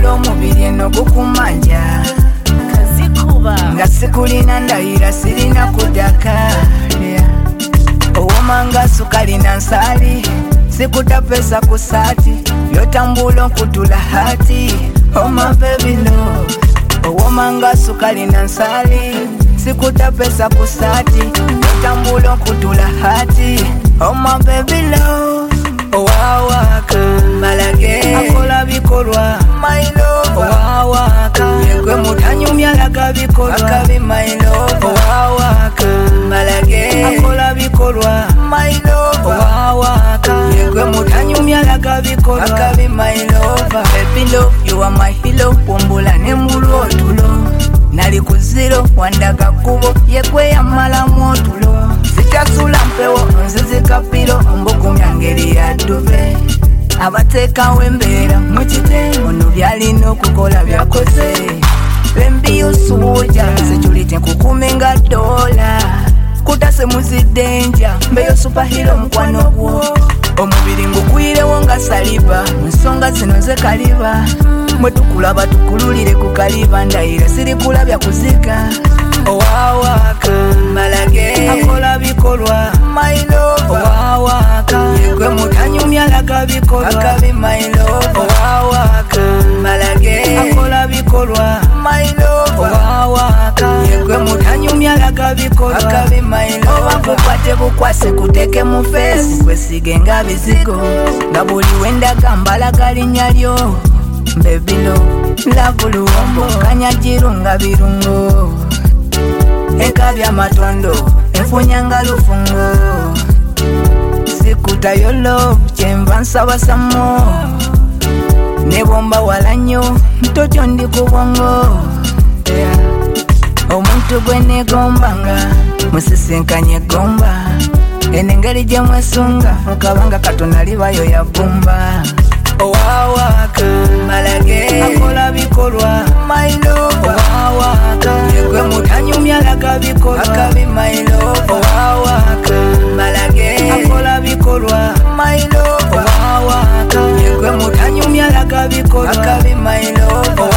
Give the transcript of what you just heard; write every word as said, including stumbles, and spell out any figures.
Tambula omubiri eno gukumanja kazikuba nga sikulina ndayira sirina kudaka owomanga sukali na nsali sikuta pesa ku saati yotambula nkutula hati oh my baby love owomanga sukali na nsali sikuta pesa ku saati yotambula nkutula hati oh my baby love owawaka malage akola bikolwa my love owawaka yegwe mutanyumya laga bikolwa akabi my love owawaka malage akola bikolwa my love owawaka yegwe mutanyumya laga bikolwa akabi my love baby love you are my hero wombula nembulu otulo nali kuziro wandaga kubo yegwe yamala motulo sitasula mpewo nzizikapiro mbukumya ngeri ya duve abateekawo embeera mukite ono byalina okukola byakoze bembi osuuja security nkukume nga dola kutase muzidenja mbeyo superhero mukwano gwo omubiri ngukwirewo nga saliba ensonga zino ze kaliba mwe tukulaba tukululire ku kaliba ndayira sirikulabya kuzika owawaka malage akola bikolwa my love owawaka yegwe mutanyumya laga bikolwa akabi my love owawaka malage akola bikolwa my love owawaka yegwe mutanyumya laga bikolwa akabi my love obakukwate bukwase kuteke mu face kwesige nga bizigo nga buli wendaga mbalaga linnya lyo mbebilo lavuluwombo kanyajiru nga birungo ekabya matondo enfunyanga lufungo sikuta yo love kyenva nsaba samo nebomba wala nnyo ntotyo ndi ku bwongo yeah. Omuntu gwe negombanga musisinkanye gomba enengeri gye mwesunga mukabanga katonda libayo yabumba owawaka malage akola bikolwa my love owawaka yegwe mutanyumya laga bikolwa akabi my love owawaka malage akola bikolwa my love owawaka yegwe mutanyumya laga bikolwa akabi my love